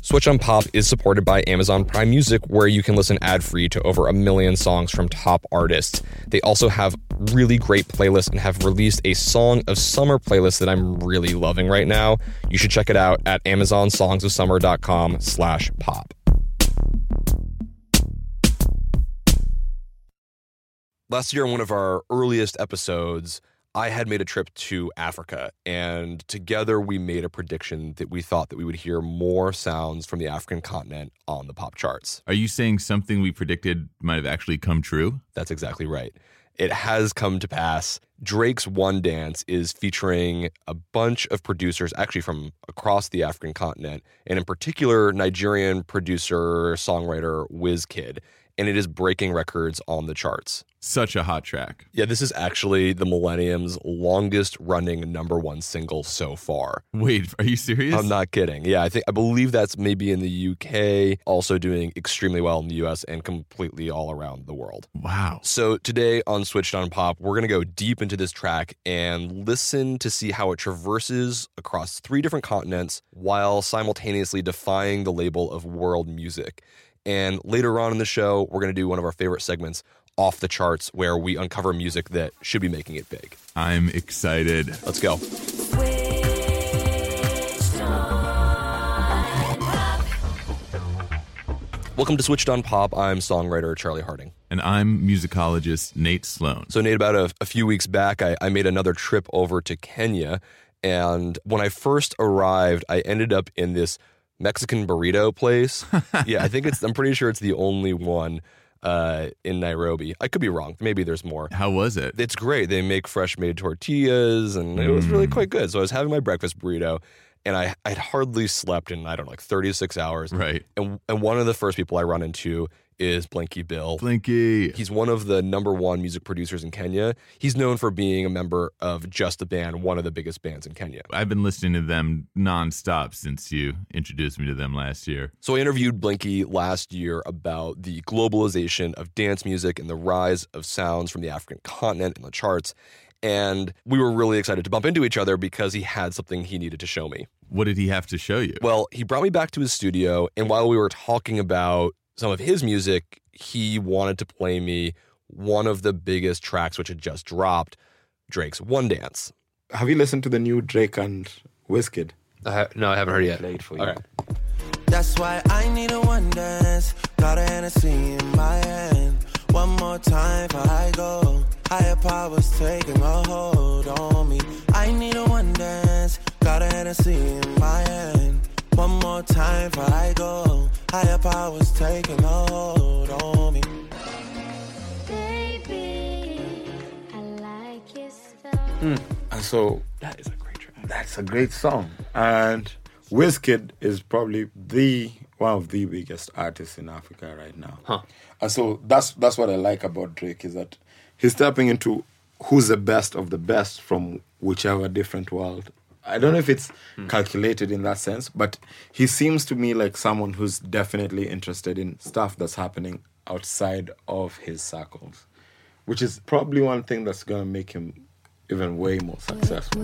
Switch on Pop is supported by Amazon Prime Music, where you can listen ad-free to over 1 million songs from top artists. They also have really great playlists and have released a Song of Summer playlist that I'm really loving right now. You should check it out at amazonsongsofsummer.com/pop. Last year, in one of our earliest episodes, I had made a trip to Africa, and together we made a prediction that we thought that we would hear more sounds from the African continent on the pop charts. Are you saying something we predicted might have actually come true? That's exactly right. It has come to pass. Drake's One Dance is featuring a bunch of producers, actually from across the African continent, and in particular, Nigerian producer, songwriter Wizkid, and it is breaking records on the charts. Such a hot track. Yeah, this is actually the Millennium's longest running #1 single so far. Wait, are you serious? I'm not kidding. Yeah, I believe that's maybe in the UK, also doing extremely well in the US and completely all around the world. Wow. So today on Switched on Pop, we're going to go deep into this track and listen to see how it traverses across 3 different continents while simultaneously defying the label of world music. And later on in the show, we're going to do one of our favorite segments, Off the Charts, where we uncover music that should be making it big. I'm excited. Let's go. Welcome to Switched on Pop. I'm songwriter Charlie Harding. And I'm musicologist Nate Sloan. So Nate, about a few weeks back, I made another trip over to Kenya. And when I first arrived, I ended up in this Mexican burrito place. Yeah, I'm pretty sure it's the only one in Nairobi. I could be wrong. Maybe there's more. How was it? It's great. They make fresh made tortillas, and it was really quite good. So I was having my breakfast burrito, and I'd hardly slept in, 36 hours. Right. And one of the first people I run into is Blinky Bill. Blinky. He's one of the #1 music producers in Kenya. He's known for being a member of Just the Band, one of the biggest bands in Kenya. I've been listening to them nonstop since you introduced me to them last year. So I interviewed Blinky last year about the globalization of dance music and the rise of sounds from the African continent in the charts. And we were really excited to bump into each other because he had something he needed to show me. What did he have to show you? Well, he brought me back to his studio, and while we were talking about some of his music, he wanted to play me one of the biggest tracks which had just dropped, Drake's One Dance. Have you listened to the new Drake and Wizkid? No, I haven't heard it yet. Play it for you. All right. That's why I need a one dance. Got a Hennessy in my hand. One more time before I go. Higher powers taking a hold on me. I need a one dance. Got a Hennessy in my hand. One more time before I go. Higher powers taking a hold on me. Baby, I like your stuff. And so That is a great track. that's a great song. And Wizkid is probably one of the biggest artists in Africa right now. Huh. And so that's what I like about Drake, is that he's tapping into who's the best of the best from whichever different world. I don't know if it's calculated in that sense, but he seems to me like someone who's definitely interested in stuff that's happening outside of his circles, which is probably one thing that's going to make him even way more successful.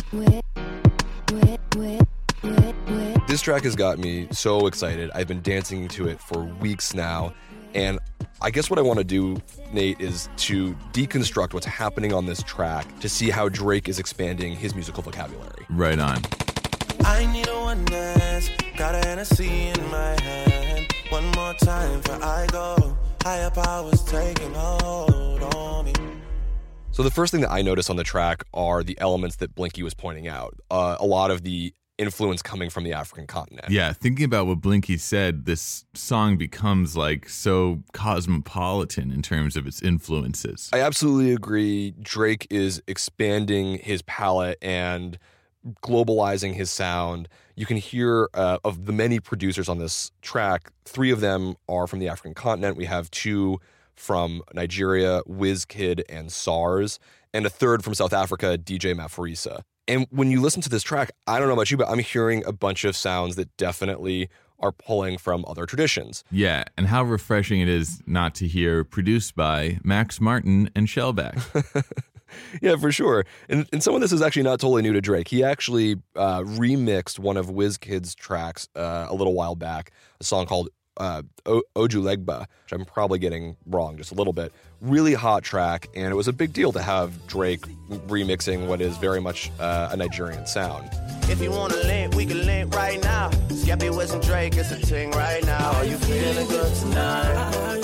This track has got me so excited. I've been dancing to it for weeks now. And I guess what I want to do, Nate, is to deconstruct what's happening on this track to see how Drake is expanding his musical vocabulary. Right on. I need a one dance. Got a Hennessy in my hand. One more time before I go. Higher powers taking a hold on me. So the first thing that I notice on the track are the elements that Blinky was pointing out. A lot of the influence coming from the African continent. Yeah, thinking about what Blinky said, this song becomes like so cosmopolitan in terms of its influences. I absolutely agree. Drake is expanding his palette and globalizing his sound. You can hear of the many producers on this track, 3 of them are from the African continent. We have 2 from Nigeria, Wizkid and SARS, and a 3rd from South Africa, DJ Maphorisa. And when you listen to this track, I don't know about you, but I'm hearing a bunch of sounds that definitely are pulling from other traditions. Yeah, and how refreshing it is not to hear produced by Max Martin and Shellback. Yeah, for sure. And some of this is actually not totally new to Drake. He actually remixed one of WizKid's tracks a little while back, a song called Ojulegba, which I'm probably getting wrong just a little bit. Really hot track, and it was a big deal to have Drake remixing what is very much a Nigerian sound. If you wanna link, we can link right now. Skeppy with some Drake, it's a thing right now. Are you feeling good tonight?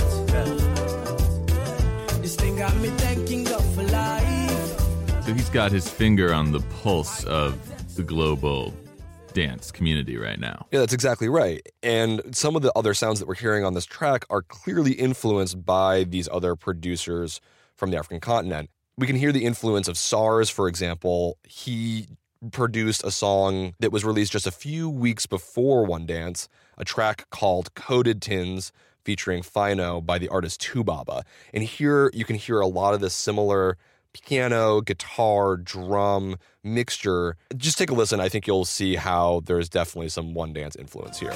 This thing got me thanking God for life. So he's got his finger on the pulse of the global dance community right now. Yeah, that's exactly right. And some of the other sounds that we're hearing on this track are clearly influenced by these other producers from the African continent. We can hear the influence of SARS, for example. He produced a song that was released just a few weeks before One Dance, a track called Coded Tins featuring Fino by the artist Tubaba. And here you can hear a lot of this similar piano, guitar, drum mixture. Just take a listen. I think you'll see how there's definitely some One Dance influence here.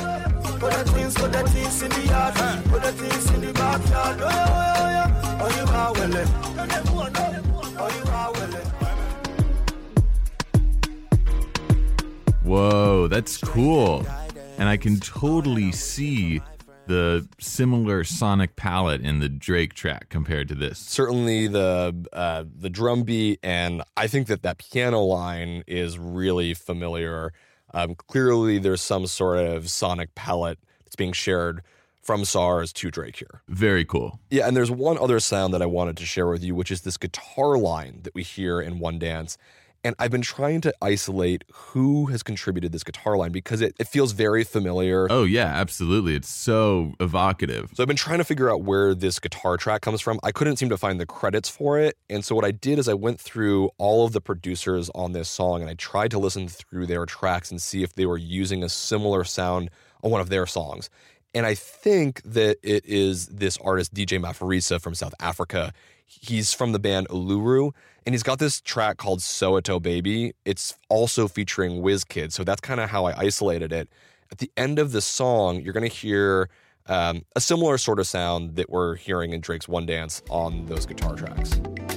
Whoa, that's cool. And I can totally see the similar sonic palette in the Drake track compared to this. Certainly the drum beat, and I think that piano line is really familiar. Clearly there's some sort of sonic palette that's being shared from SARS to Drake here. Very cool. Yeah, and there's one other sound that I wanted to share with you, which is this guitar line that we hear in One Dance. And I've been trying to isolate who has contributed this guitar line because it feels very familiar. Oh, yeah, absolutely. It's so evocative. So I've been trying to figure out where this guitar track comes from. I couldn't seem to find the credits for it. And so what I did is I went through all of the producers on this song and I tried to listen through their tracks and see if they were using a similar sound on one of their songs. And I think that it is this artist, DJ Maphorisa from South Africa. He's from the band Uluru, and he's got this track called Soweto Baby. It's also featuring WizKid, so that's kind of how I isolated it. At the end of the song, you're going to hear a similar sort of sound that we're hearing in Drake's One Dance on those guitar tracks.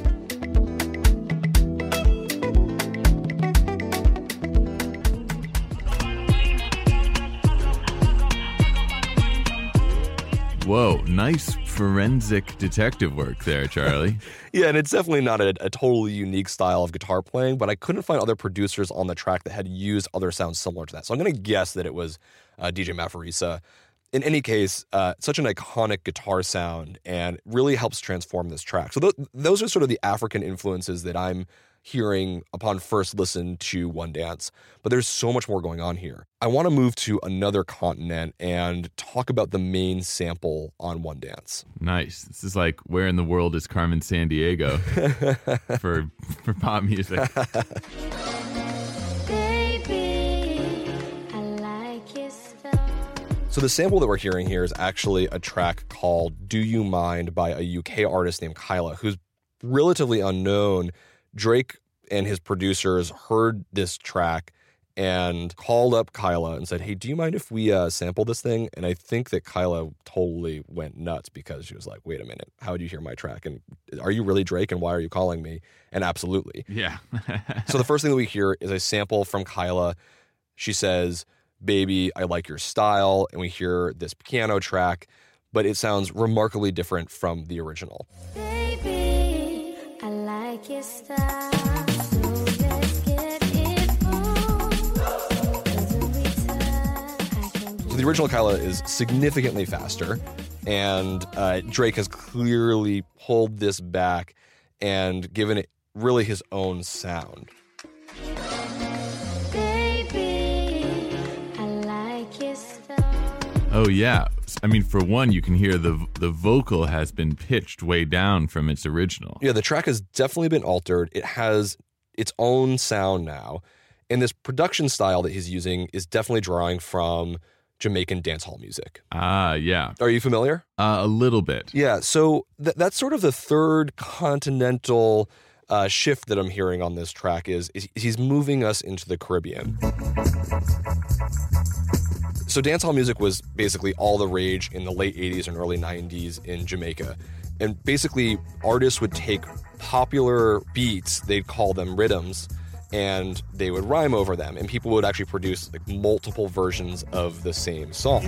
Whoa, nice forensic detective work there, Charlie. Yeah, and it's definitely not a totally unique style of guitar playing, but I couldn't find other producers on the track that had used other sounds similar to that. So I'm going to guess that it was DJ Maphorisa. In any case, such an iconic guitar sound and really helps transform this track. So those are sort of the African influences that I'm hearing upon first listen to One Dance, but there's so much more going on here. I want to move to another continent and talk about the main sample on One Dance. Nice. This is like, where in the world is Carmen Sandiego for pop music? Baby, I like your stuff. So the sample that we're hearing here is actually a track called Do You Mind by a UK artist named Kyla, who's relatively unknown. Drake and his producers heard this track and called up Kyla and said, hey, do you mind if we sample this thing? And I think that Kyla totally went nuts because she was like, wait a minute, how did you hear my track? And are you really Drake? And why are you calling me? And absolutely. Yeah. So the first thing that we hear is a sample from Kyla. She says, baby, I like your style. And we hear this piano track, but it sounds remarkably different from the original. Baby, I like your style. So let's get it on. 'Cause every time I can So the original Kyla is significantly faster, and Drake has clearly pulled this back and given it really his own sound. Baby, I like your style. Oh, yeah. I mean, for one, you can hear the vocal has been pitched way down from its original. Yeah, the track has definitely been altered. It has its own sound now, and this production style that he's using is definitely drawing from Jamaican dancehall music. Ah, yeah. Are you familiar? A little bit. Yeah, so that's sort of the third continental shift that I'm hearing on this track is he's moving us into the Caribbean. So dancehall music was basically all the rage in the late 80s and early 90s in Jamaica. And basically, artists would take popular beats, they'd call them rhythms, and they would rhyme over them, and people would actually produce like multiple versions of the same song.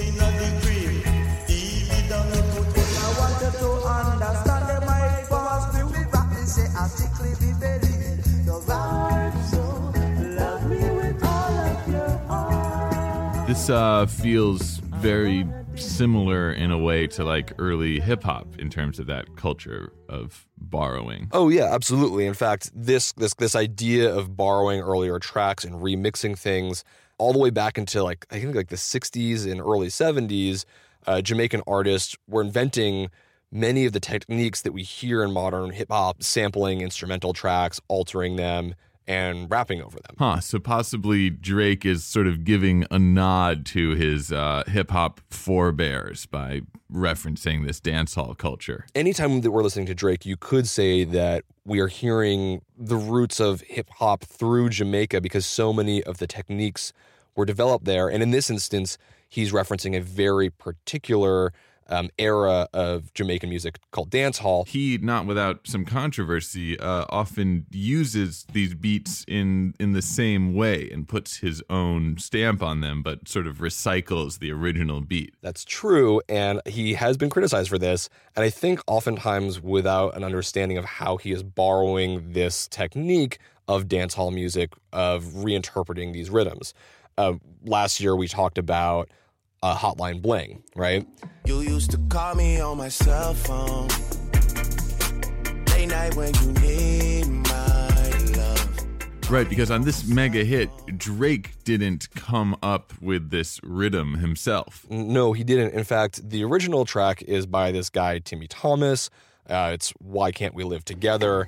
This feels very similar in a way to like early hip hop in terms of that culture of borrowing. Oh yeah, absolutely. In fact, this idea of borrowing earlier tracks and remixing things all the way back into like I think like the 60s and early 70s, Jamaican artists were inventing many of the techniques that we hear in modern hip hop, sampling instrumental tracks, altering them, and rapping over them. So possibly Drake is sort of giving a nod to his hip-hop forebears by referencing this dancehall culture. Anytime that we're listening to Drake, you could say that we are hearing the roots of hip-hop through Jamaica because so many of the techniques were developed there. And in this instance, he's referencing a very particular era of Jamaican music called dancehall. He, not without some controversy, often uses these beats in the same way and puts his own stamp on them, but sort of recycles the original beat. That's true, and he has been criticized for this, and I think oftentimes without an understanding of how he is borrowing this technique of dancehall music, of reinterpreting these rhythms. Last year we talked about Hotline Bling, right? You used to call me on my cell phone late night when you need my love. Right, because on this mega hit, Drake didn't come up with this rhythm himself. No, he didn't. In fact, the original track is by this guy, Timmy Thomas. It's Why Can't We Live Together?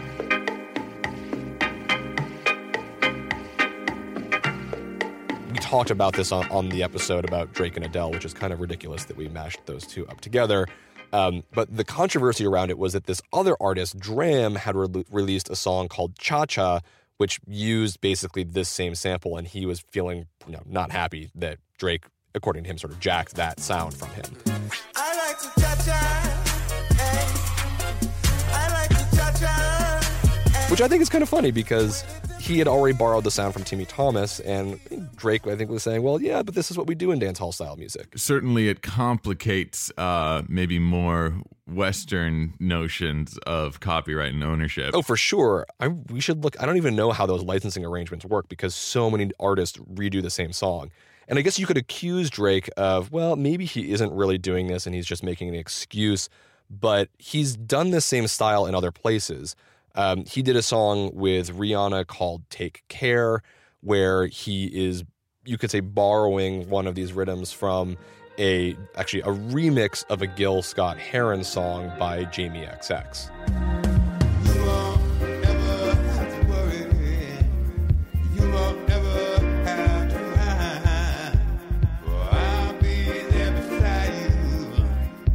We talked about this on the episode about Drake and Adele, which is kind of ridiculous that we mashed those two up together. But the controversy around it was that this other artist, Dram, had released a song called Cha Cha, which used basically this same sample, and he was feeling not happy that Drake, according to him, sort of jacked that sound from him. I like to cha-cha, I like to cha-cha. Which I think is kind of funny because he had already borrowed the sound from Timmy Thomas, and Drake, I think, was saying, well, yeah, but this is what we do in dancehall style music. Certainly it complicates maybe more Western notions of copyright and ownership. Oh, for sure. We should look. I don't even know how those licensing arrangements work because so many artists redo the same song. And I guess you could accuse Drake of, well, maybe he isn't really doing this and he's just making an excuse, but he's done the same style in other places. He did a song with Rihanna called Take Care, where he is, you could say, borrowing one of these rhythms from actually a remix of a Gil Scott-Heron song by Jamie XX. You won't ever have to worry. You won't ever have to hide. For I'll be there beside you.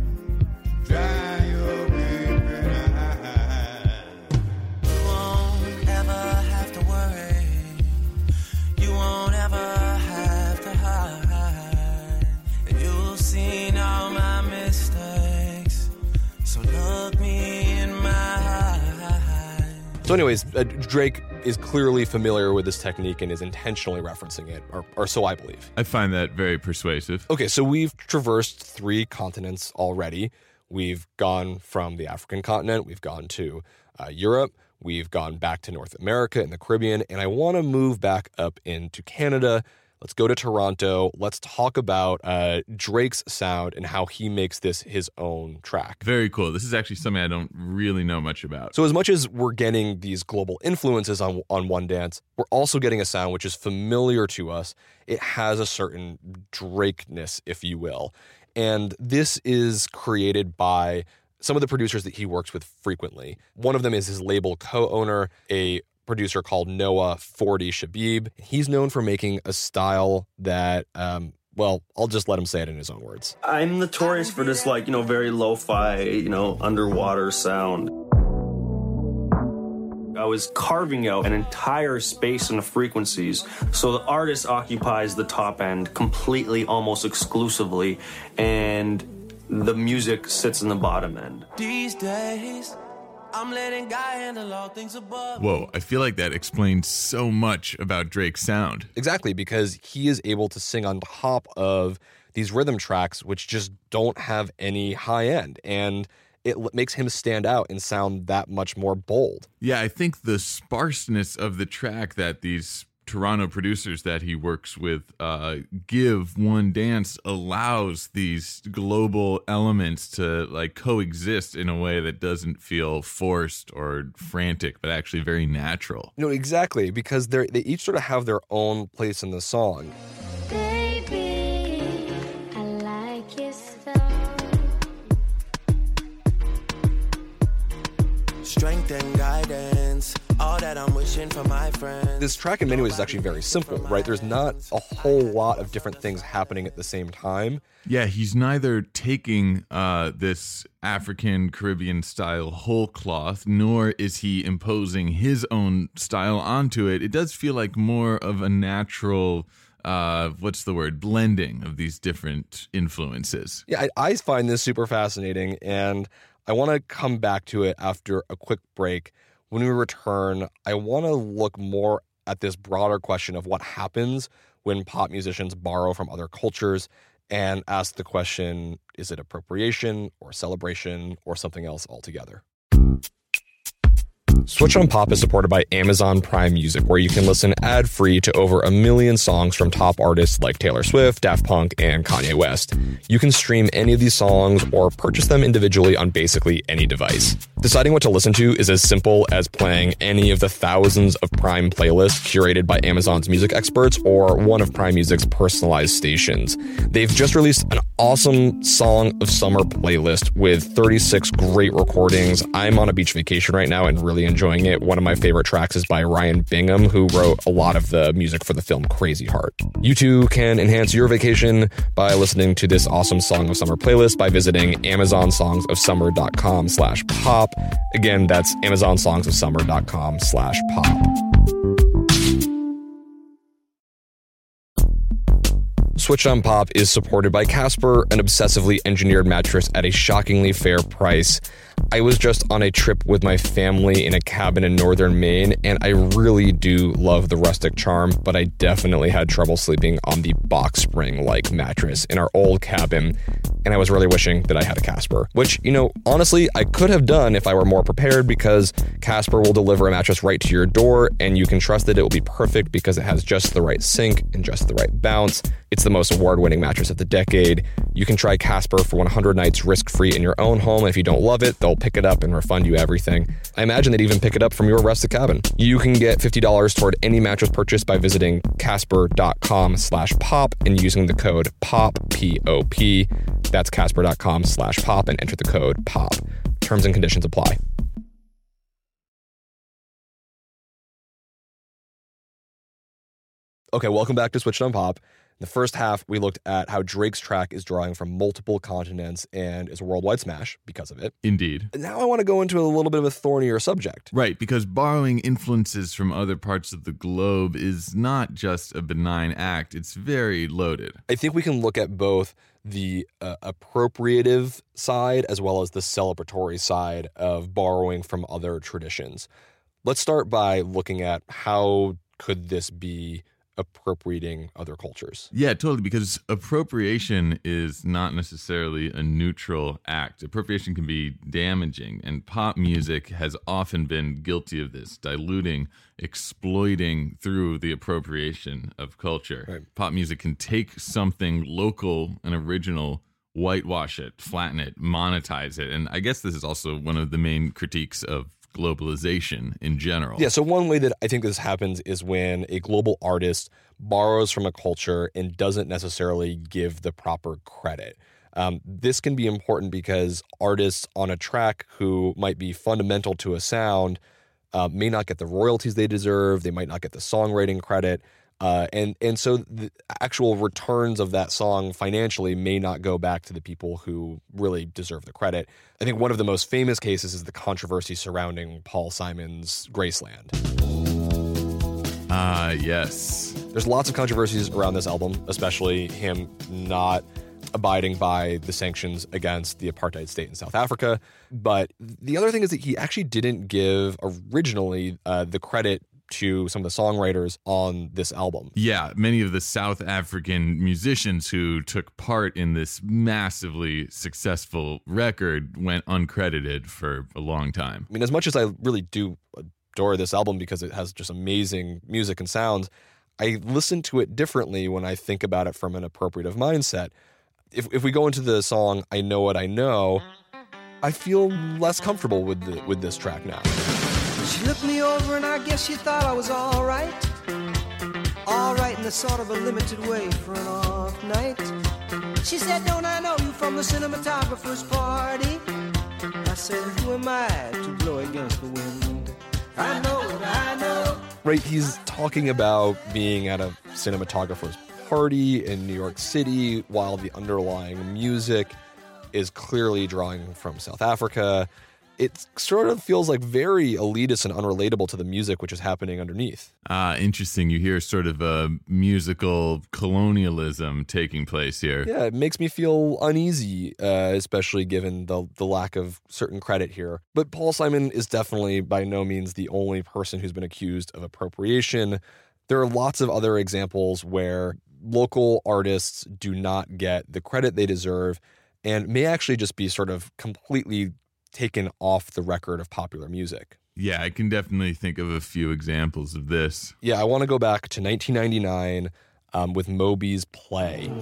Dry your weeping eyes. You won't ever have to worry. You won't ever have to hide. And you'll see all my mistakes. So look me in my eyes. So anyways, Drake is clearly familiar with this technique and is intentionally referencing it, or so I believe. I find that very persuasive. Okay, so we've traversed 3 continents already. We've gone from the African continent, we've gone to Europe, we've gone back to North America and the Caribbean, and I want to move back up into Canada. Let's go to Toronto. Let's talk about Drake's sound and how he makes this his own track. Very cool. This is actually something I don't really know much about. So as much as we're getting these global influences on One Dance, we're also getting a sound which is familiar to us. It has a certain Drake-ness, if you will. And this is created by some of the producers that he works with frequently. One of them is his label co-owner, a producer called Noah 40 Shabib. He's known for making a style that, well, I'll just let him say it in his own words. I'm notorious for this, very lo-fi, underwater sound. I was carving out an entire space in the frequencies, so the artist occupies the top end completely, almost exclusively, and the music sits in the bottom end. These days, I'm letting God handle all things above. Whoa, I feel like that explains so much about Drake's sound. Exactly, because he is able to sing on top of these rhythm tracks, which just don't have any high end. And it makes him stand out and sound that much more bold. Yeah, I think the sparseness of the track that these Toronto producers that he works with give One Dance allows these global elements to like coexist in a way that doesn't feel forced or frantic, but actually very natural. No, exactly, because they each sort of have their own place in the song. Baby, I like your style. Strength and guidance, all that I'm wishing for my friends. This track in many ways is actually very simple, right? There's not a whole lot of different things happening at the same time. Yeah, he's neither taking this African Caribbean style whole cloth, nor is he imposing his own style onto it. It does feel like more of a natural, blending of these different influences. Yeah, I find this super fascinating, and I want to come back to it after a quick break. When we return, I want to look more at this broader question of what happens when pop musicians borrow from other cultures and ask the question, is it appropriation or celebration or something else altogether? Switch on Pop is supported by Amazon Prime Music, where you can listen ad-free to over 1 million songs from top artists like Taylor Swift, Daft Punk, and Kanye West. You can stream any of these songs or purchase them individually on basically any device. Deciding what to listen to is as simple as playing any of the thousands of Prime playlists curated by Amazon's music experts or one of Prime Music's personalized stations. They've just released an awesome Song of Summer playlist with 36 great recordings. I'm on a beach vacation right now and really enjoying it. One of my favorite tracks is by Ryan Bingham, who wrote a lot of the music for the film Crazy Heart. You too can enhance your vacation by listening to this awesome Song of Summer playlist by visiting amazonsongsofsummer.com/pop. Again, that's amazonsongsofsummer.com/pop. Switch on Pop is supported by Casper, an obsessively engineered mattress at a shockingly fair price. I was just on a trip with my family in a cabin in northern Maine, and I really do love the rustic charm, but I definitely had trouble sleeping on the box spring-like mattress in our old cabin, and I was really wishing that I had a Casper. Which, honestly, I could have done if I were more prepared, because Casper will deliver a mattress right to your door, and you can trust that it will be perfect because it has just the right sink and just the right bounce. It's the most award-winning mattress of the decade. You can try Casper for 100 nights risk-free in your own home. If you don't love it, they'll pick it up and refund you everything. I imagine they'd even pick it up from your rustic cabin. You can get $50 toward any mattress purchase by visiting casper.com/pop and using the code POP, P-O-P. That's casper.com/pop and enter the code POP. Terms and conditions apply. Okay, welcome back to Switched on Pop. In the first half, we looked at how Drake's track is drawing from multiple continents and is a worldwide smash because of it. Indeed. And now I want to go into a little bit of a thornier subject. Right, because borrowing influences from other parts of the globe is not just a benign act, it's very loaded. I think we can look at both the appropriative side as well as the celebratory side of borrowing from other traditions. Let's start by looking at how could this be appropriating other cultures. Yeah, totally, because appropriation is not necessarily a neutral act. Appropriation can be damaging, and pop music has often been guilty of this, diluting, exploiting through the appropriation of culture. Right. Pop music can take something local and original, whitewash it, flatten it, monetize it, and I guess this is also one of the main critiques of globalization in general. Yeah, so one way that I think this happens is when a global artist borrows from a culture and doesn't necessarily give the proper credit. This can be important because artists on a track who might be fundamental to a sound may not get the royalties they deserve, they might not get the songwriting credit, and so the actual returns of that song financially may not go back to the people who really deserve the credit. I think one of the most famous cases is the controversy surrounding Paul Simon's Graceland. Yes. There's lots of controversies around this album, especially him not abiding by the sanctions against the apartheid state in South Africa. But the other thing is that he actually didn't give originally the credit to some of the songwriters on this album. Yeah, many of the South African musicians who took part in this massively successful record went uncredited for a long time. I mean, as much as I really do adore this album because it has just amazing music and sounds, I listen to it differently when I think about it from an appropriative mindset. If we go into the song "I Know What I Know," I feel less comfortable with this track now. She looked me over and I guess she thought I was all right. All right in a sort of a limited way for an off night. She said, don't I know you from the cinematographer's party? I said, who am I to blow against the wind? I know what I know. Right, he's talking about being at a cinematographer's party in New York City while the underlying music is clearly drawing from South Africa. It sort of feels like very elitist and unrelatable to the music which is happening underneath. Interesting. You hear sort of a musical colonialism taking place here. Yeah, it makes me feel uneasy, especially given the lack of certain credit here. But Paul Simon is definitely by no means the only person who's been accused of appropriation. There are lots of other examples where local artists do not get the credit they deserve and may actually just be sort of completely taken off the record of popular music. Yeah, I can definitely think of a few examples of this. Yeah, I want to go back to 1999 with Moby's Play.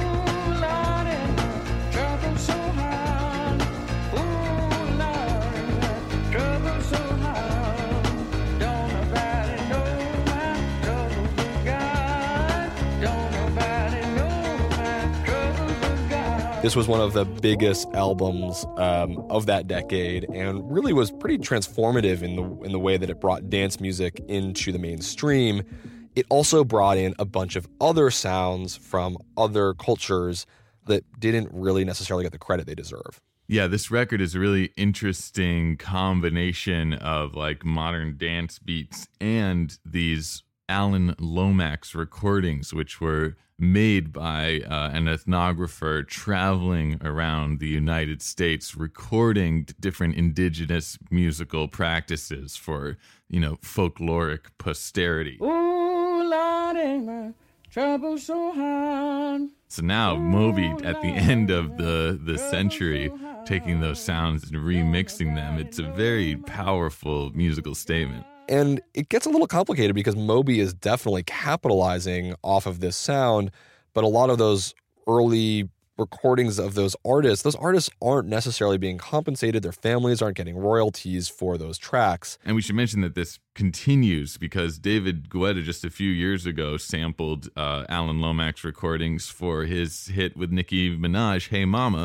This was one of the biggest albums of that decade and really was pretty transformative in the way that it brought dance music into the mainstream. It also brought in a bunch of other sounds from other cultures that didn't really necessarily get the credit they deserve. Yeah, this record is a really interesting combination of like modern dance beats and these Alan Lomax recordings, which were made by an ethnographer traveling around the United States, recording different indigenous musical practices for, folkloric posterity. Ooh, Lord, ain't my trouble so hard. So now Moby, at the end of the century, taking those sounds and remixing them, it's a very powerful musical statement. And it gets a little complicated because Moby is definitely capitalizing off of this sound, but a lot of those early recordings of those artists aren't necessarily being compensated. Their families aren't getting royalties for those tracks. And we should mention that this continues because David Guetta just a few years ago sampled Alan Lomax recordings for his hit with Nicki Minaj, Hey Mama.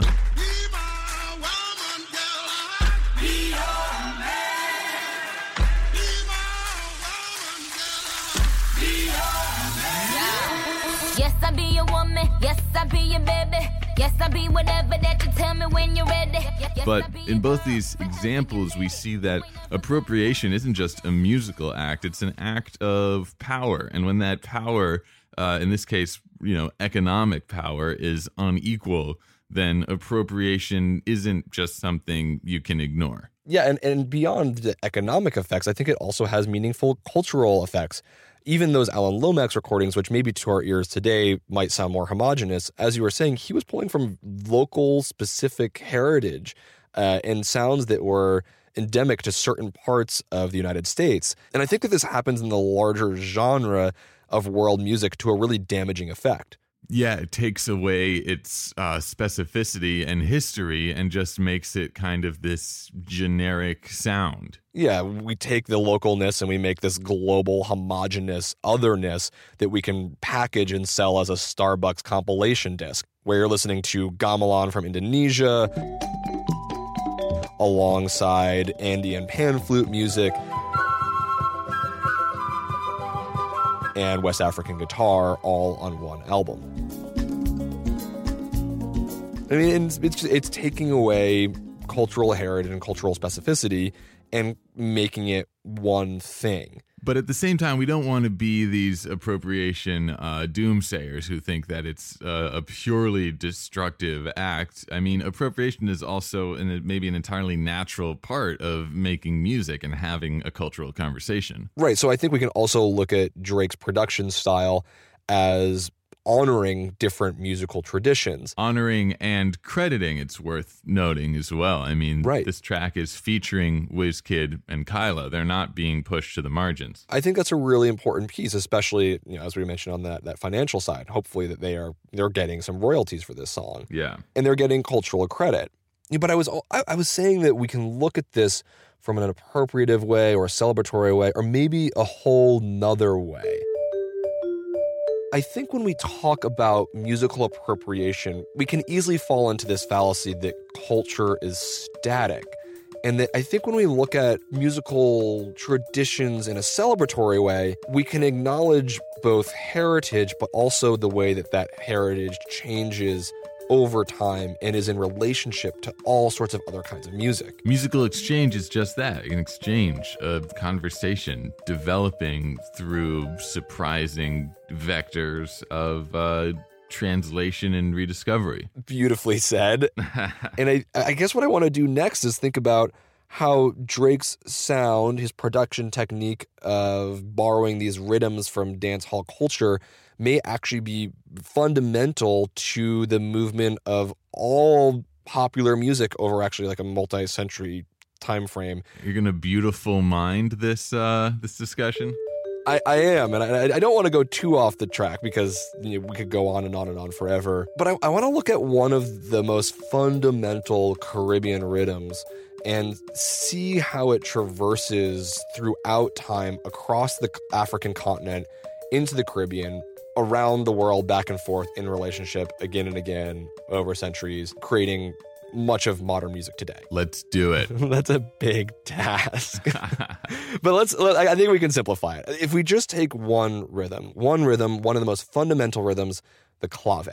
Yes, I be your woman. Yes, I be your baby. Yes, I be whatever that you tell me when you're ready. Yes, But I be in both these examples, we see that appropriation isn't just a musical act, it's an act of power. And when that power, in this case, economic power, is unequal, then appropriation isn't just something you can ignore. Yeah, and beyond the economic effects, I think it also has meaningful cultural effects. Even those Alan Lomax recordings, which maybe to our ears today might sound more homogenous, as you were saying, he was pulling from local specific heritage and sounds that were endemic to certain parts of the United States. And I think that this happens in the larger genre of world music to a really damaging effect. Yeah, it takes away its specificity and history and just makes it kind of this generic sound. Yeah, we take the localness and we make this global homogenous otherness that we can package and sell as a Starbucks compilation disc, where you're listening to gamelan from Indonesia alongside Andean pan flute music and West African guitar all on one album. I mean, it's taking away cultural heritage and cultural specificity and making it one thing. But at the same time, we don't want to be these appropriation doomsayers who think that it's a purely destructive act. I mean, appropriation is also maybe an entirely natural part of making music and having a cultural conversation. Right. So I think we can also look at Drake's production style as honoring different musical traditions. Honoring and crediting, it's worth noting as well. I mean, this track is featuring WizKid and Kyla. They're not being pushed to the margins. I think that's a really important piece, especially, as we mentioned on that financial side. Hopefully that they're getting some royalties for this song. Yeah. And they're getting cultural credit. But I was saying that we can look at this from an appropriative way or a celebratory way, or maybe a whole nother way. I think when we talk about musical appropriation, we can easily fall into this fallacy that culture is static. And that I think when we look at musical traditions in a celebratory way, we can acknowledge both heritage, but also the way that heritage changes over time and is in relationship to all sorts of other kinds of music. Musical exchange is just that, an exchange of conversation developing through surprising vectors of translation and rediscovery. Beautifully said. And I guess what I want to do next is think about how Drake's sound, his production technique of borrowing these rhythms from dance hall culture may actually be fundamental to the movement of all popular music over actually like a multi-century time frame. You're going to beautiful mind this discussion? I am, and I don't want to go too off the track because we could go on and on and on forever. But I want to look at one of the most fundamental Caribbean rhythms and see how it traverses throughout time across the African continent, into the Caribbean, around the world, back and forth in relationship again and again over centuries, creating much of modern music today. Let's do it. That's a big task. But I think we can simplify it. If we just take one rhythm, one of the most fundamental rhythms, the clave.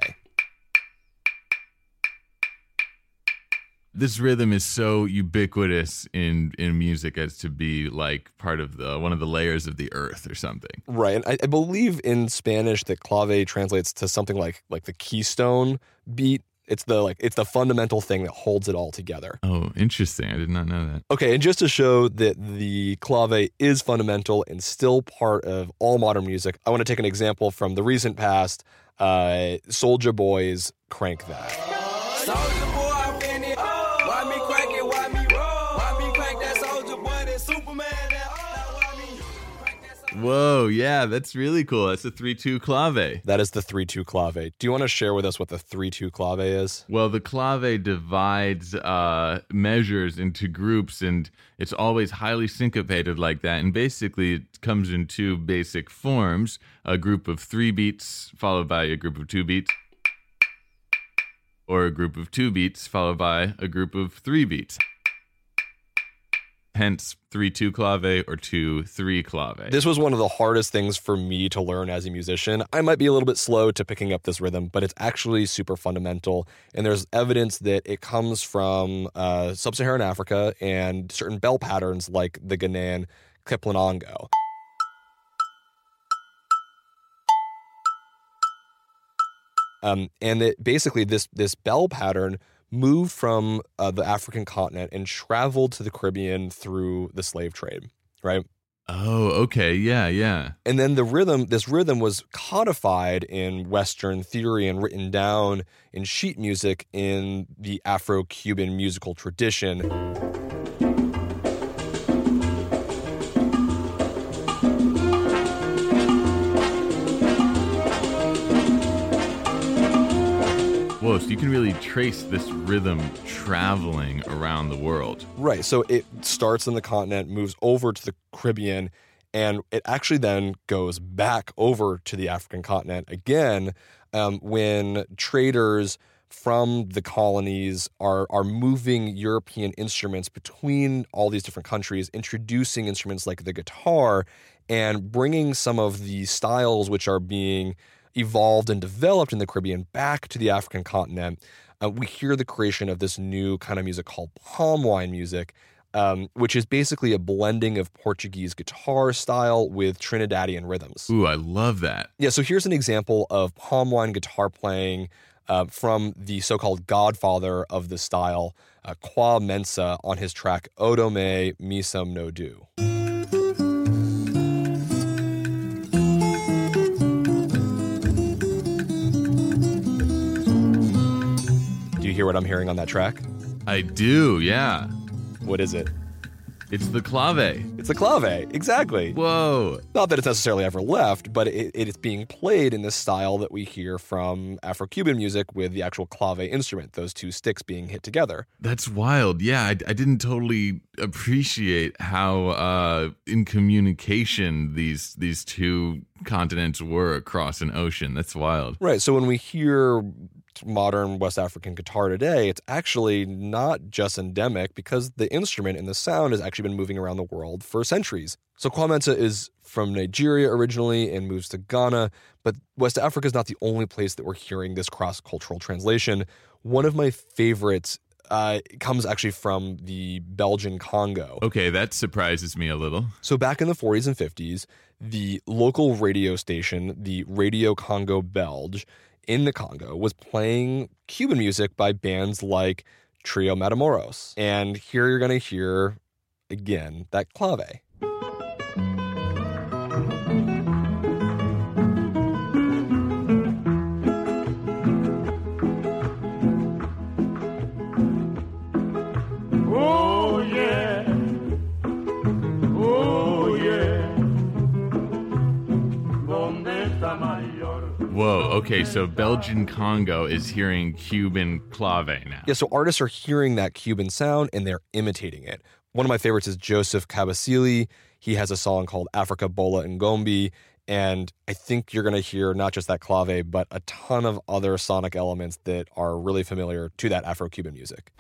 This rhythm is so ubiquitous in music as to be like part of one of the layers of the earth or something. Right. And I believe in Spanish that clave translates to something like the keystone beat. It's the fundamental thing that holds it all together. Oh, interesting. I did not know that. Okay, and just to show that the clave is fundamental and still part of all modern music, I want to take an example from the recent past, Soulja Boy's Crank That. Soulja Boy, I'm in it. Why me crank it? Why me roll? Why me crank that Soulja Boy? That Superman? Whoa, yeah, that's really cool. That's a 3-2 clave. That is the 3-2 clave. Do you want to share with us what the 3-2 clave is? Well, the clave divides measures into groups, and it's always highly syncopated like that. And basically, it comes in two basic forms: a group of 3 beats followed by a group of 2 beats, or a group of 2 beats followed by a group of 3 beats. Hence 3-2 clave or 2-3 clave. This was one of the hardest things for me to learn as a musician. I might be a little bit slow to picking up this rhythm, but it's actually super fundamental. And there's evidence that it comes from sub-Saharan Africa and certain bell patterns like the Ghanaian Kiplanongo. And it basically this bell pattern moved from the African continent and traveled to the Caribbean through the slave trade, right? Oh, okay, yeah. And then this rhythm was codified in Western theory and written down in sheet music in the Afro-Cuban musical tradition. Whoa, so you can really trace this rhythm traveling around the world. Right, so it starts in the continent, moves over to the Caribbean, and it actually then goes back over to the African continent again when traders from the colonies are moving European instruments between all these different countries, introducing instruments like the guitar and bringing some of the styles which are being evolved and developed in the Caribbean back to the African continent. We hear the creation of this new kind of music called palm wine music, which is basically a blending of Portuguese guitar style with Trinidadian rhythms. Ooh, I love that. Yeah, so here's an example of palm line guitar playing from the so-called godfather of the style, Kwa Mensa, on his track Odome Misam No Do. Do you hear what I'm hearing on that track? I do, yeah. What is it? It's the clave. It's the clave, exactly. Whoa. Not that it's necessarily ever left, but it is being played in this style that we hear from Afro-Cuban music with the actual clave instrument, those two sticks being hit together. That's wild. Yeah, I didn't totally appreciate how in communication these two continents were across an ocean. That's wild. Right, so when we hear modern West African guitar today, it's actually not just endemic because the instrument and the sound has actually been moving around the world for centuries. So Kwa Mensa is from Nigeria originally and moves to Ghana, but West Africa is not the only place that we're hearing this cross-cultural translation. One of my favorites comes actually from the Belgian Congo. Okay, that surprises me a little. So back in the 40s and 50s, the local radio station, the Radio Congo Belge, in the Congo, was playing Cuban music by bands like Trio Matamoros. And here you're going to hear, again, that clave. Oh yeah, oh yeah. ¿Dónde está mayor? Whoa, okay, so Belgian Congo is hearing Cuban clave now. Yeah, so artists are hearing that Cuban sound and they're imitating it. One of my favorites is Joseph Kabasili. He has a song called Africa Bola Ngombe, and I think you're going to hear not just that clave, but a ton of other sonic elements that are really familiar to that Afro-Cuban music.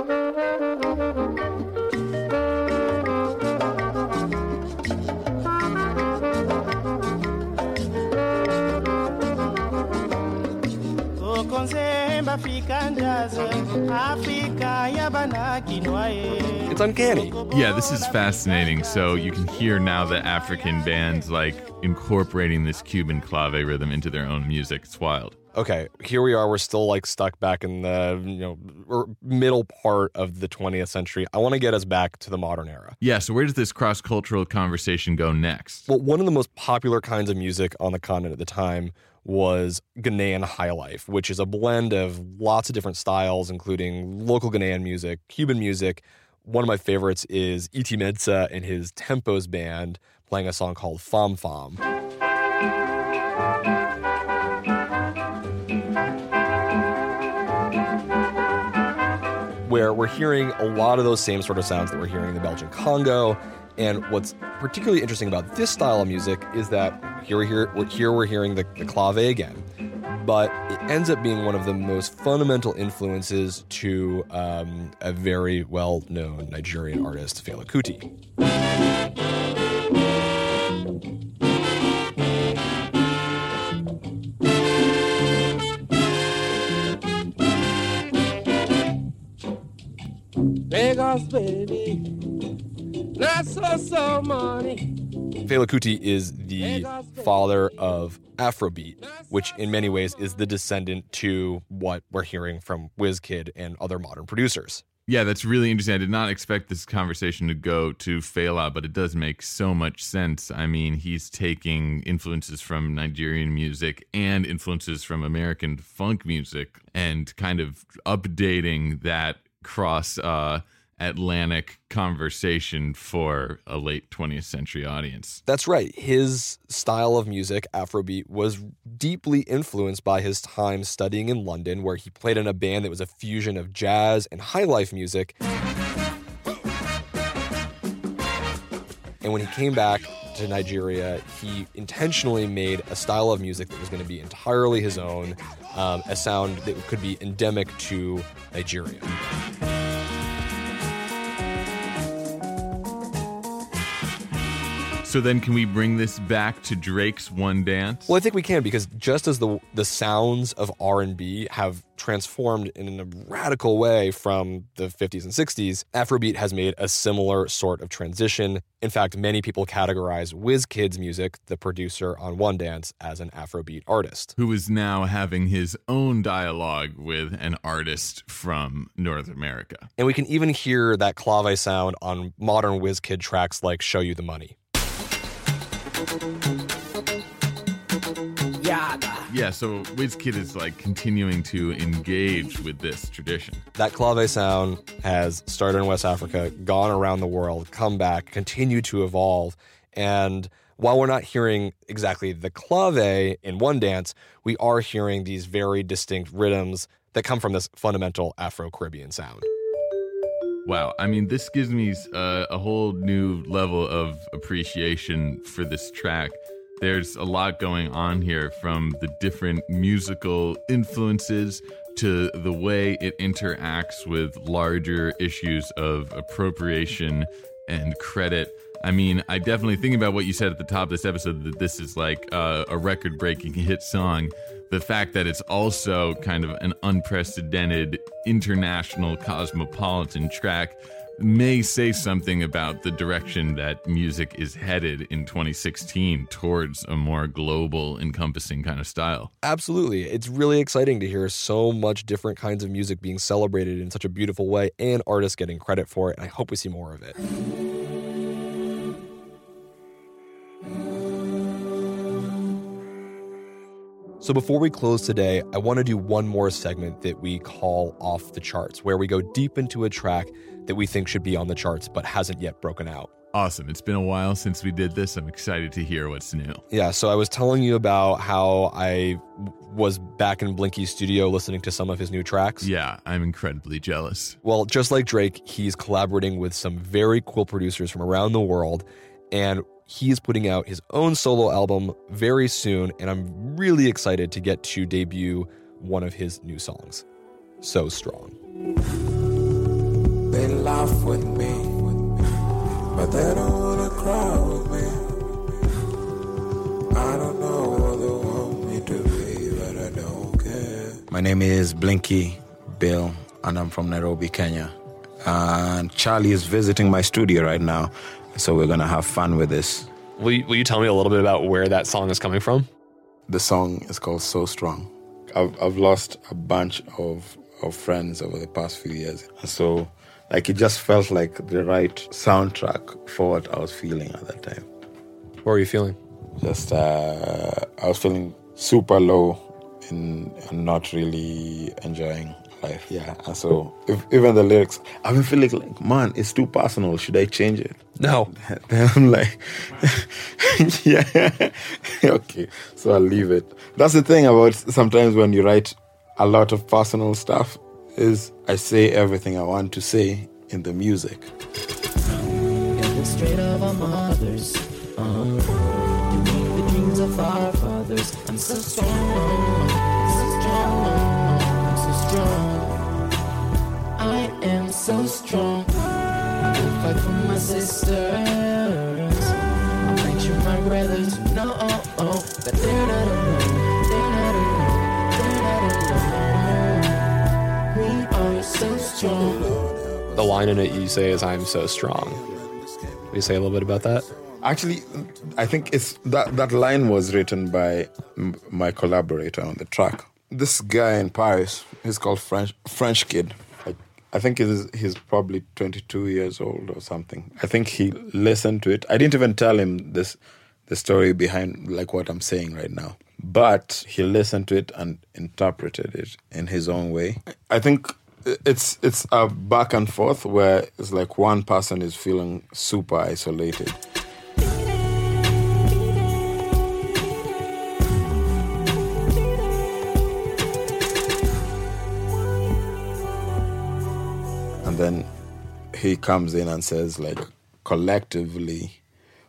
It's uncanny. Yeah, this is fascinating. So you can hear now the African bands like incorporating this Cuban clave rhythm into their own music. It's wild. Okay, here we are. We're still like stuck back in the middle part of the 20th century. I want to get us back to the modern era. Yeah, so where does this cross-cultural conversation go next? Well, one of the most popular kinds of music on the continent at the time was Ghanaian highlife, which is a blend of lots of different styles, including local Ghanaian music, Cuban music. One of my favorites is E.T. Mensah and his Tempos band playing a song called Fam Fam. Where we're hearing a lot of those same sort of sounds that we're hearing in the Belgian Congo. And what's particularly interesting about this style of music is that here we're hearing the clave again, but it ends up being one of the most fundamental influences to a very well-known Nigerian artist, Fela Kuti. Lagos, baby. Not so money. Fela Kuti is the father of Afrobeat, which in many ways is the descendant to what we're hearing from Wizkid and other modern producers. Yeah, that's really interesting. I did not expect this conversation to go to Fela, but it does make so much sense. I mean, he's taking influences from Nigerian music and influences from American funk music and kind of updating that cross Atlantic conversation for a late 20th century audience. That's right. His style of music, Afrobeat, was deeply influenced by his time studying in London, where he played in a band that was a fusion of jazz and highlife music. And when he came back to Nigeria, he intentionally made a style of music that was going to be entirely his own, a sound that could be endemic to Nigeria. So then can we bring this back to Drake's One Dance? Well, I think we can, because just as the sounds of R&B have transformed in a radical way from the 50s and 60s, Afrobeat has made a similar sort of transition. In fact, many people categorize WizKid's music, the producer on One Dance, as an Afrobeat artist. Who is now having his own dialogue with an artist from North America. And we can even hear that clave sound on modern WizKid tracks like Show You the Money. Yeah, so WizKid is like continuing to engage with this tradition. That clave sound has started in West Africa, gone around the world, come back, continued to evolve. And while we're not hearing exactly the clave in One Dance, we are hearing these very distinct rhythms that come from this fundamental Afro-Caribbean sound. Wow, I mean, this gives me a whole new level of appreciation for this track. There's a lot going on here, from the different musical influences to the way it interacts with larger issues of appropriation and credit. I mean, I definitely think about what you said at the top of this episode, that this is like a record-breaking hit song. The fact that it's also kind of an unprecedented international cosmopolitan track may say something about the direction that music is headed in 2016 towards a more global, encompassing kind of style. Absolutely. It's really exciting to hear so much different kinds of music being celebrated in such a beautiful way and artists getting credit for it. And I hope we see more of it. So before we close today, I want to do one more segment that we call Off the Charts, where we go deep into a track that we think should be on the charts but hasn't yet broken out. Awesome. It's been a while since we did this. I'm excited to hear what's new. Yeah, so I was telling you about how I was back in Blinky's studio listening to some of his new tracks. Yeah, I'm incredibly jealous. Well, just like Drake, he's collaborating with some very cool producers from around the world, and he's putting out his own solo album very soon, and I'm really excited to get to debut one of his new songs, So Strong. They laugh with me, but they don't wanna cry with me. I don't know what they want me to be, but I don't care. My name is Blinky Bill, and I'm from Nairobi, Kenya. And Charlie is visiting my studio right now, so we're gonna have fun with this. Will you tell me a little bit about where that song is coming from? The song is called So Strong. I've lost a bunch of friends over the past few years. So like it just felt like the right soundtrack for what I was feeling at that time. What were you feeling? Just I was feeling super low and not really enjoying life. Yeah, and so even the lyrics, I've been feeling like, man, it's too personal. Should I change it? No. Then I'm like, yeah, okay, so I'll leave it. That's the thing about sometimes when you write a lot of personal stuff, is I say everything I want to say in the music. Getting straight of our mothers, you meet the dreams of our fathers. I'm so strong, so strong, I'm so strong. I am so strong. I will fight for my sisters. I'll make sure my brothers know that they're not alone. They're not alone. They're not alone. We are so strong. The line in it you say is, I'm so strong. Will you say a little bit about that? Actually, I think it's that line was written by my collaborator on the track. This guy in Paris, he's called French Kid. I think he's probably 22 years old or something. I think he listened to it. I didn't even tell him the story behind like what I'm saying right now. But he listened to it and interpreted it in his own way. I think it's a back and forth where it's like one person is feeling super isolated. And then he comes in and says, like, collectively,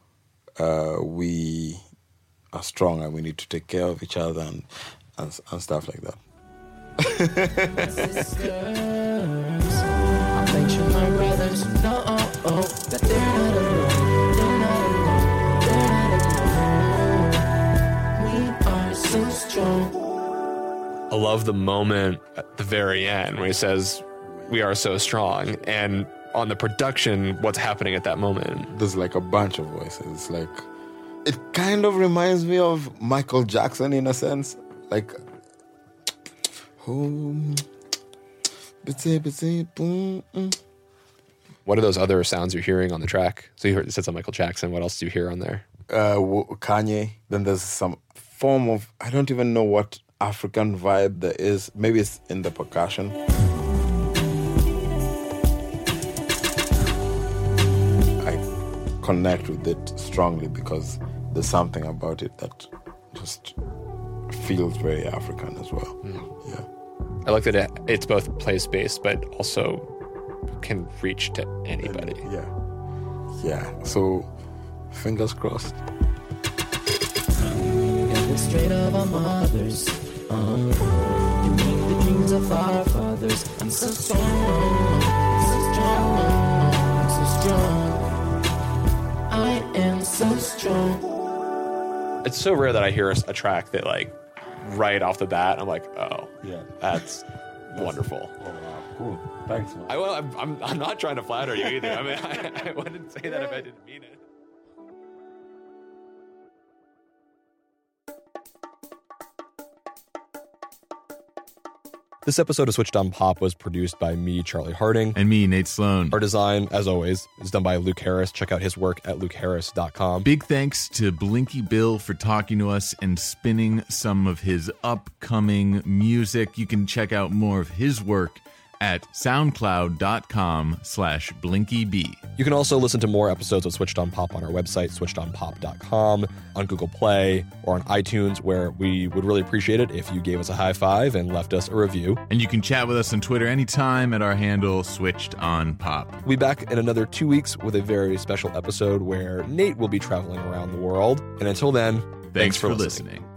we are strong and we need to take care of each other and stuff like that. I'll make sure my brothers know that they're not alone. They're not alone. I love the moment at the very end when he says, "We are so strong," and on the production, what's happening at that moment. There's like a bunch of voices. Like, it kind of reminds me of Michael Jackson in a sense. Like, What are those other sounds you're hearing on the track? So you said some Michael Jackson. What else do you hear on there? Kanye. Then there's some form of, I don't even know what African vibe there is. Maybe it's in the percussion. I connect with it strongly because there's something about it that just feels very African as well. Yeah. I like that it's both place-based, but also can reach to anybody. Yeah. So, fingers crossed. Gather straight of our mothers. You make the dreams of our fathers. I'm so strong. I'm so strong. I'm so strong. I am so strong. It's so rare that I hear a track that, like, right off the bat, I'm like, oh, yeah, that's wonderful. Oh, wow, cool. Thanks, man. I'm not trying to flatter you either. I mean, I wouldn't say that if I didn't mean it. This episode of Switched on Pop was produced by me, Charlie Harding. And me, Nate Sloan. Our design, as always, is done by Luke Harris. Check out his work at lukeharris.com. Big thanks to Blinky Bill for talking to us and spinning some of his upcoming music. You can check out more of his work at soundcloud.com/BlinkyB. You can also listen to more episodes of Switched on Pop on our website, switchedonpop.com, on Google Play, or on iTunes, where we would really appreciate it if you gave us a high five and left us a review. And you can chat with us on Twitter anytime at our handle, Switched on Pop. We'll be back in another 2 weeks with a very special episode where Nate will be traveling around the world. And until then, thanks for listening.